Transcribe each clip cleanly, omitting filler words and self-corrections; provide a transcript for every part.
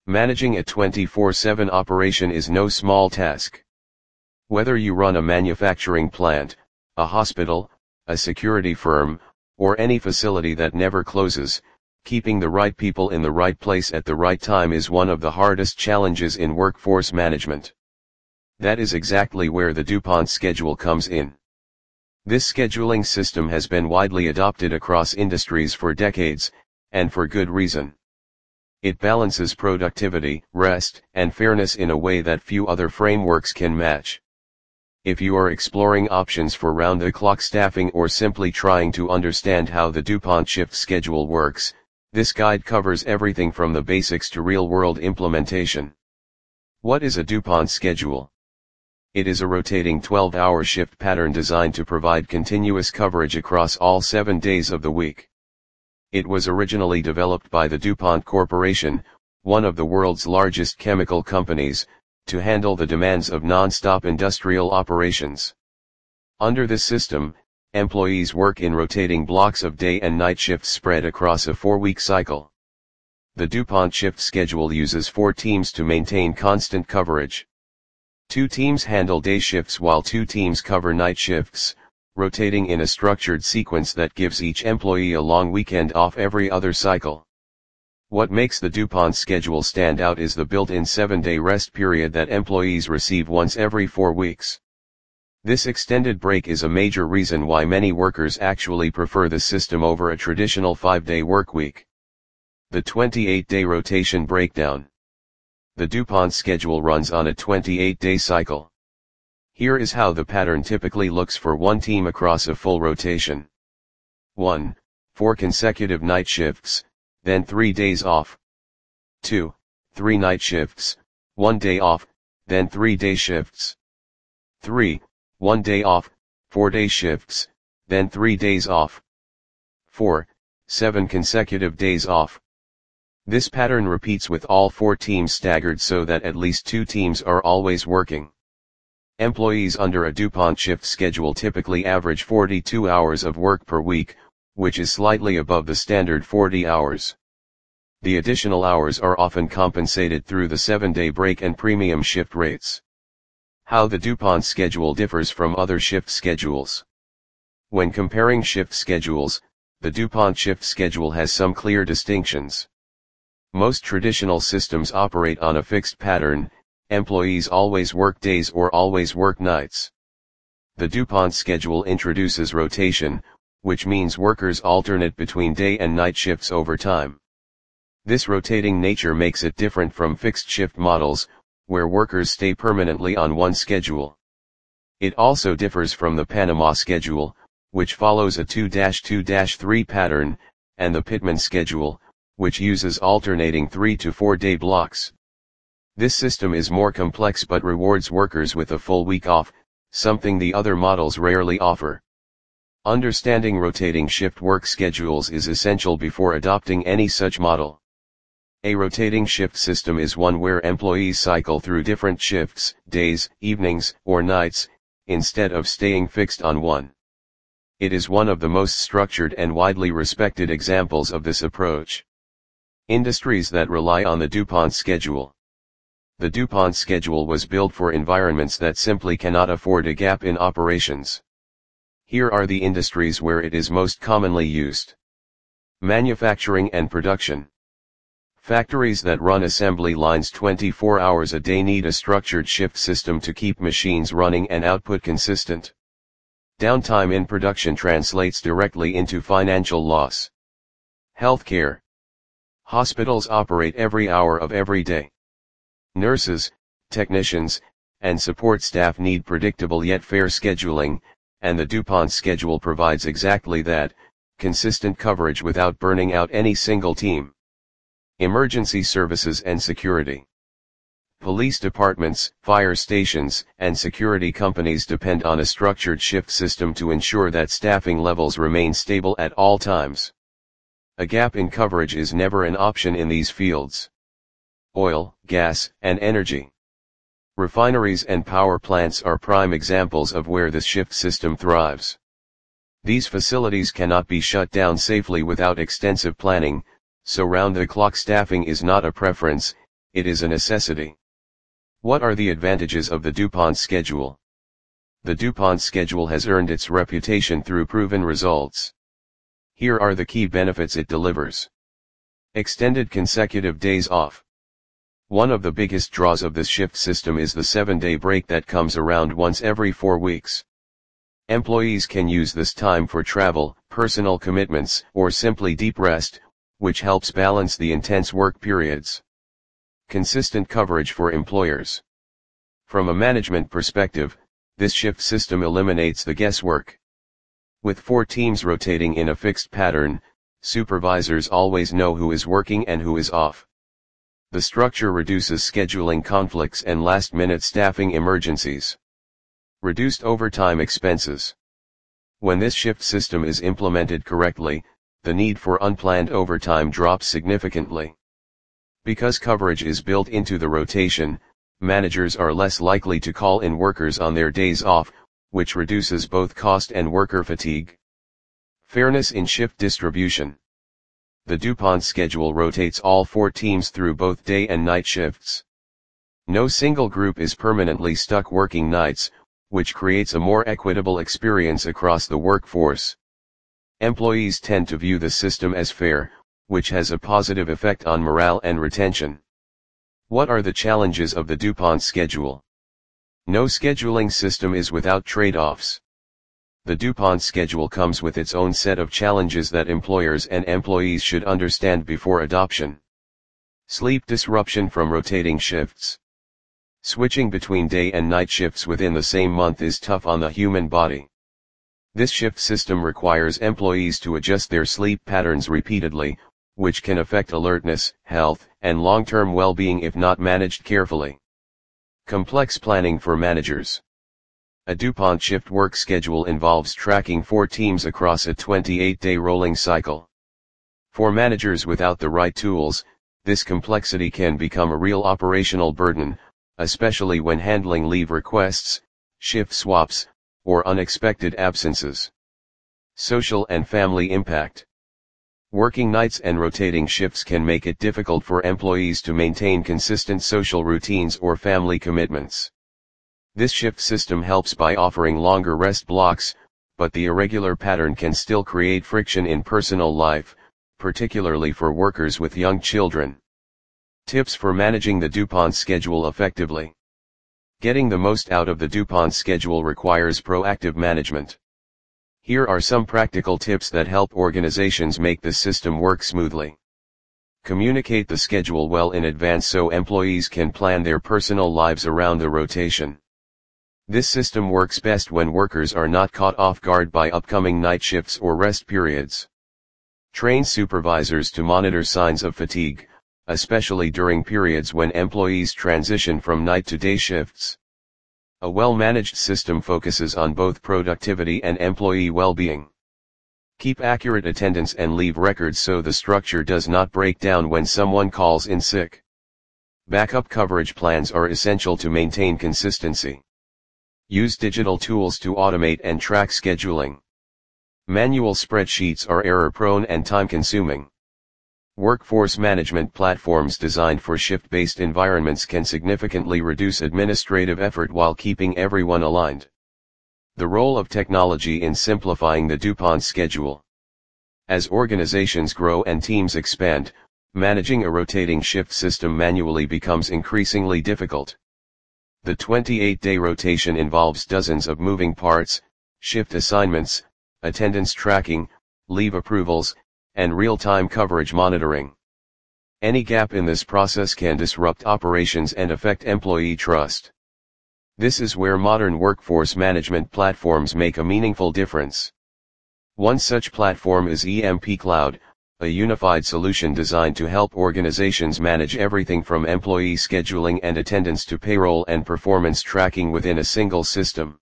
Managing a 24/7 operation is no small task. Whether you run a manufacturing plant, a hospital, a security firm, or any facility that never closes, keeping the right people in the right place at the right time is one of the hardest challenges in workforce management. That is exactly where the DuPont schedule comes in. This scheduling system has been widely adopted across industries for decades, and for good reason. It balances productivity, rest, and fairness in a way that few other frameworks can match. If you are exploring options for round-the-clock staffing or simply trying to understand how the DuPont shift schedule works, this guide covers everything from the basics to real-world implementation. What is a DuPont schedule? It is a rotating 12-hour shift pattern designed to provide continuous coverage across all 7 days of the week. It was originally developed by the DuPont Corporation, one of the world's largest chemical companies, to handle the demands of non-stop industrial operations. Under this system, employees work in rotating blocks of day and night shifts spread across a 4-week cycle. The DuPont shift schedule uses 4 teams to maintain constant coverage. 2 teams handle day shifts while 2 teams cover night shifts, rotating in a structured sequence that gives each employee a long weekend off every other cycle. What makes the DuPont schedule stand out is the built-in 7-day rest period that employees receive once every 4 weeks. This extended break is a major reason why many workers actually prefer the system over a traditional 5-day workweek. The 28-day rotation breakdown. The DuPont schedule runs on a 28-day cycle. Here is how the pattern typically looks for one team across a full rotation. 1. 4 consecutive night shifts, then 3 days off. 2. 3 night shifts, 1 day off, then 3 day shifts. 3. 1 day off, 4 day shifts, then 3 days off. 4. 7 consecutive days off. This pattern repeats with all 4 teams staggered so that at least 2 teams are always working. Employees under a DuPont shift schedule typically average 42 hours of work per week, which is slightly above the standard 40 hours. The additional hours are often compensated through the 7-day break and premium shift rates. How the DuPont schedule differs from other shift schedules. When comparing shift schedules, the DuPont shift schedule has some clear distinctions. Most traditional systems operate on a fixed pattern, employees always work days or always work nights. The DuPont schedule introduces rotation, which means workers alternate between day and night shifts over time. This rotating nature makes it different from fixed shift models, where workers stay permanently on one schedule. It also differs from the Panama schedule, which follows a 2-2-3 pattern, and the Pitman schedule, which uses alternating 3 to 4 day blocks. This system is more complex but rewards workers with a full week off, something the other models rarely offer. Understanding rotating shift work schedules is essential before adopting any such model. A rotating shift system is one where employees cycle through different shifts, days, evenings, or nights, instead of staying fixed on one. It is one of the most structured and widely respected examples of this approach. Industries that rely on the DuPont schedule. The DuPont schedule was built for environments that simply cannot afford a gap in operations. Here are the industries where it is most commonly used. Manufacturing and production. Factories that run assembly lines 24 hours a day need a structured shift system to keep machines running and output consistent. Downtime in production translates directly into financial loss. Healthcare. Hospitals operate every hour of every day. Nurses, technicians, and support staff need predictable yet fair scheduling, and the DuPont schedule provides exactly that, consistent coverage without burning out any single team. Emergency services and security. Police departments, fire stations, and security companies depend on a structured shift system to ensure that staffing levels remain stable at all times. A gap in coverage is never an option in these fields. Oil, gas, and energy. Refineries and power plants are prime examples of where this shift system thrives. These facilities cannot be shut down safely without extensive planning, so round-the-clock staffing is not a preference, it is a necessity. What are the advantages of the DuPont schedule? The DuPont schedule has earned its reputation through proven results. Here are the key benefits it delivers. Extended consecutive days off. One of the biggest draws of this shift system is the 7-day break that comes around once every 4 weeks. Employees can use this time for travel, personal commitments, or simply deep rest, which helps balance the intense work periods. Consistent coverage for employers. From a management perspective, this shift system eliminates the guesswork. With 4 teams rotating in a fixed pattern, supervisors always know who is working and who is off. The structure reduces scheduling conflicts and last-minute staffing emergencies. Reduced overtime expenses. When this shift system is implemented correctly, the need for unplanned overtime drops significantly. Because coverage is built into the rotation, managers are less likely to call in workers on their days off, which reduces both cost and worker fatigue. Fairness in shift distribution. The DuPont schedule rotates all 4 teams through both day and night shifts. No single group is permanently stuck working nights, which creates a more equitable experience across the workforce. Employees tend to view the system as fair, which has a positive effect on morale and retention. What are the challenges of the DuPont schedule? No scheduling system is without trade-offs. The DuPont schedule comes with its own set of challenges that employers and employees should understand before adoption. Sleep disruption from rotating shifts. Switching between day and night shifts within the same month is tough on the human body. This shift system requires employees to adjust their sleep patterns repeatedly, which can affect alertness, health, and long-term well-being if not managed carefully. Complex planning for managers. A DuPont shift work schedule involves tracking 4 teams across a 28-day rolling cycle. For managers without the right tools, this complexity can become a real operational burden, especially when handling leave requests, shift swaps, or unexpected absences. Social and family impact. Working nights and rotating shifts can make it difficult for employees to maintain consistent social routines or family commitments. This shift system helps by offering longer rest blocks, but the irregular pattern can still create friction in personal life, particularly for workers with young children. Tips for managing the DuPont schedule effectively. Getting the most out of the DuPont schedule requires proactive management. Here are some practical tips that help organizations make the system work smoothly. Communicate the schedule well in advance so employees can plan their personal lives around the rotation. This system works best when workers are not caught off guard by upcoming night shifts or rest periods. Train supervisors to monitor signs of fatigue, especially during periods when employees transition from night to day shifts. A well-managed system focuses on both productivity and employee well-being. Keep accurate attendance and leave records so the structure does not break down when someone calls in sick. Backup coverage plans are essential to maintain consistency. Use digital tools to automate and track scheduling. Manual spreadsheets are error-prone and time-consuming. Workforce management platforms designed for shift-based environments can significantly reduce administrative effort while keeping everyone aligned. The role of technology in simplifying the DuPont schedule. As organizations grow and teams expand, managing a rotating shift system manually becomes increasingly difficult. The 28-day rotation involves dozens of moving parts, shift assignments, attendance tracking, leave approvals, and real-time coverage monitoring. Any gap in this process can disrupt operations and affect employee trust. This is where modern workforce management platforms make a meaningful difference. One such platform is EMP Cloud, a unified solution designed to help organizations manage everything from employee scheduling and attendance to payroll and performance tracking within a single system.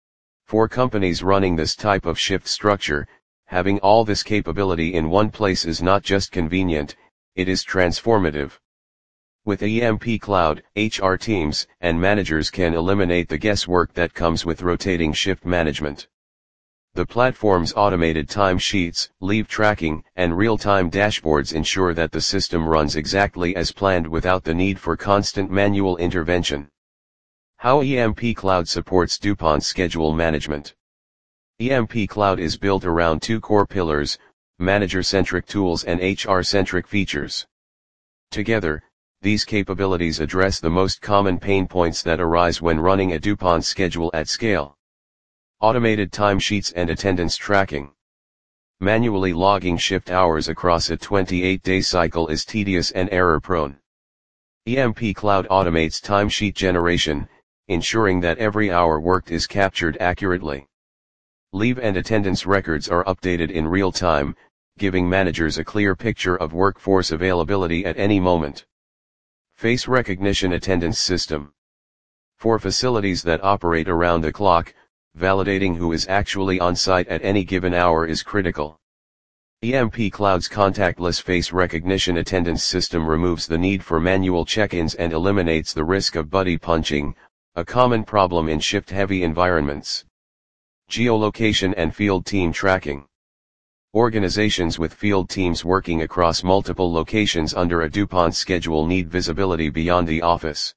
For companies running this type of shift structure, having all this capability in one place is not just convenient, it is transformative. With EMP Cloud, HR teams and managers can eliminate the guesswork that comes with rotating shift management. The platform's automated timesheets, leave tracking, and real-time dashboards ensure that the system runs exactly as planned without the need for constant manual intervention. How EMP Cloud supports DuPont schedule management. EMP Cloud is built around two core pillars, manager-centric tools and HR-centric features. Together, these capabilities address the most common pain points that arise when running a DuPont schedule at scale. Automated timesheets and attendance tracking. Manually logging shift hours across a 28-day cycle is tedious and error-prone. EMP Cloud automates timesheet generation, ensuring that every hour worked is captured accurately. Leave and attendance records are updated in real time, giving managers a clear picture of workforce availability at any moment. Face recognition attendance system. For facilities that operate around the clock, validating who is actually on site at any given hour is critical. EMP Cloud's contactless face recognition attendance system removes the need for manual check-ins and eliminates the risk of buddy punching, a common problem in shift-heavy environments. Geolocation and field team tracking. Organizations with field teams working across multiple locations under a DuPont schedule need visibility beyond the office.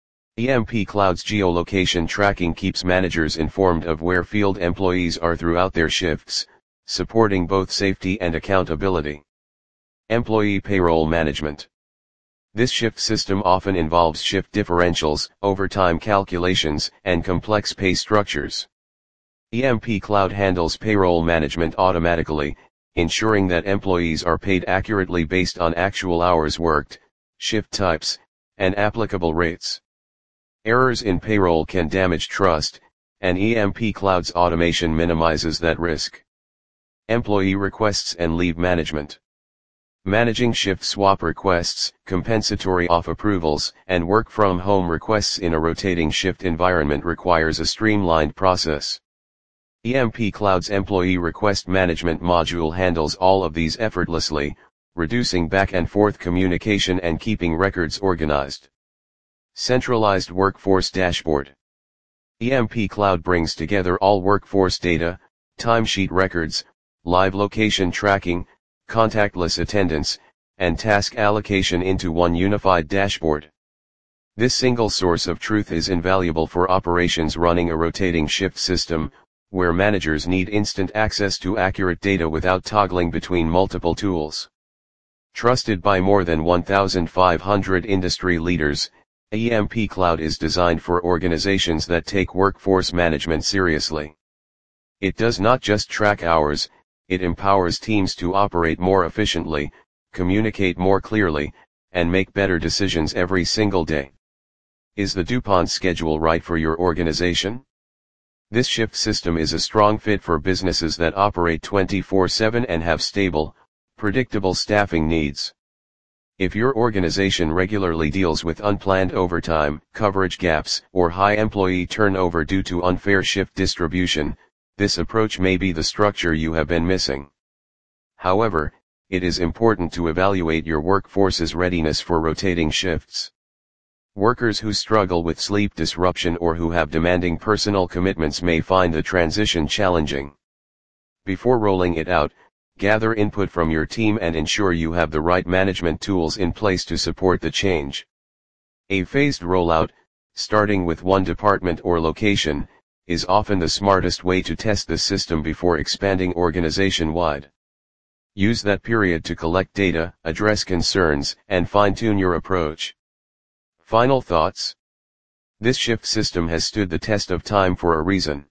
EMP Cloud's geolocation tracking keeps managers informed of where field employees are throughout their shifts, supporting both safety and accountability. Employee payroll management. This shift system often involves shift differentials, overtime calculations, and complex pay structures. EMP Cloud handles payroll management automatically, ensuring that employees are paid accurately based on actual hours worked, shift types, and applicable rates. Errors in payroll can damage trust, and EMP Cloud's automation minimizes that risk. Employee requests and leave management. Managing shift swap requests, compensatory off approvals, and work from home requests in a rotating shift environment requires a streamlined process. EMP Cloud's employee request management module handles all of these effortlessly, reducing back and forth communication and keeping records organized. Centralized Workforce Dashboard. EMP Cloud brings together all workforce data, timesheet records, live location tracking, contactless attendance, and task allocation into one unified dashboard. This single source of truth is invaluable for operations running a rotating shift system, where managers need instant access to accurate data without toggling between multiple tools. Trusted by more than 1,500 industry leaders, EMP Cloud is designed for organizations that take workforce management seriously. It does not just track hours, it empowers teams to operate more efficiently, communicate more clearly, and make better decisions every single day. Is the DuPont schedule right for your organization? This shift system is a strong fit for businesses that operate 24/7 and have stable, predictable staffing needs. If your organization regularly deals with unplanned overtime, coverage gaps, or high employee turnover due to unfair shift distribution, this approach may be the structure you have been missing. However, it is important to evaluate your workforce's readiness for rotating shifts. Workers who struggle with sleep disruption or who have demanding personal commitments may find the transition challenging. Before rolling it out, gather input from your team and ensure you have the right management tools in place to support the change. A phased rollout, starting with one department or location, is often the smartest way to test the system before expanding organization-wide. Use that period to collect data, address concerns, and fine-tune your approach. Final thoughts? This shift system has stood the test of time for a reason.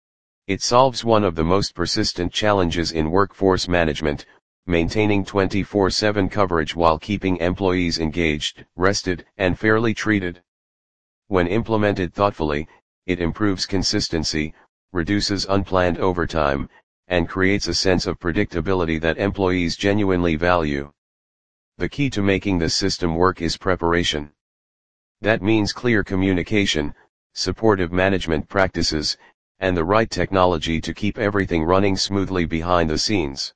It solves one of the most persistent challenges in workforce management, maintaining 24/7 coverage while keeping employees engaged, rested, and fairly treated. When implemented thoughtfully, it improves consistency, reduces unplanned overtime, and creates a sense of predictability that employees genuinely value. The key to making this system work is preparation. That means clear communication, supportive management practices, and the right technology to keep everything running smoothly behind the scenes.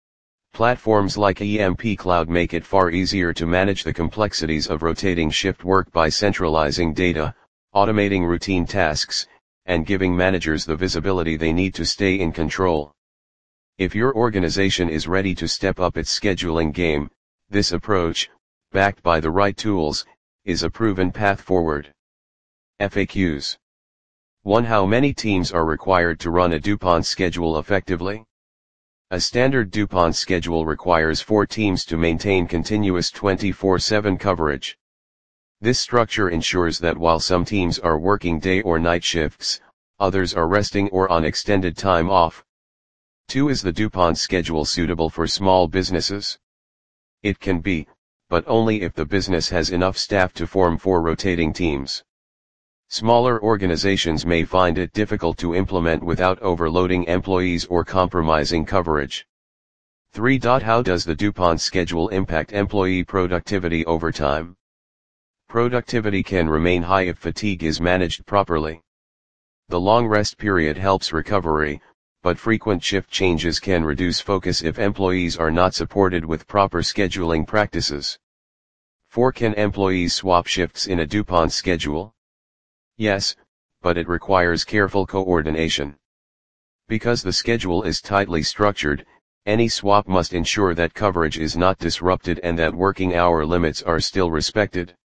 Platforms like EMP Cloud make it far easier to manage the complexities of rotating shift work by centralizing data, automating routine tasks, and giving managers the visibility they need to stay in control. If your organization is ready to step up its scheduling game, this approach, backed by the right tools, is a proven path forward. FAQs. 1. How many teams are required to run a DuPont schedule effectively? A standard DuPont schedule requires 4 teams to maintain continuous 24/7 coverage. This structure ensures that while some teams are working day or night shifts, others are resting or on extended time off. 2. Is the DuPont schedule suitable for small businesses? It can be, but only if the business has enough staff to form 4 rotating teams. Smaller organizations may find it difficult to implement without overloading employees or compromising coverage. 3. How does the DuPont schedule impact employee productivity over time? Productivity can remain high if fatigue is managed properly. The long rest period helps recovery, but frequent shift changes can reduce focus if employees are not supported with proper scheduling practices. 4. Can employees swap shifts in a DuPont schedule? Yes, but it requires careful coordination. Because the schedule is tightly structured, any swap must ensure that coverage is not disrupted and that working hour limits are still respected.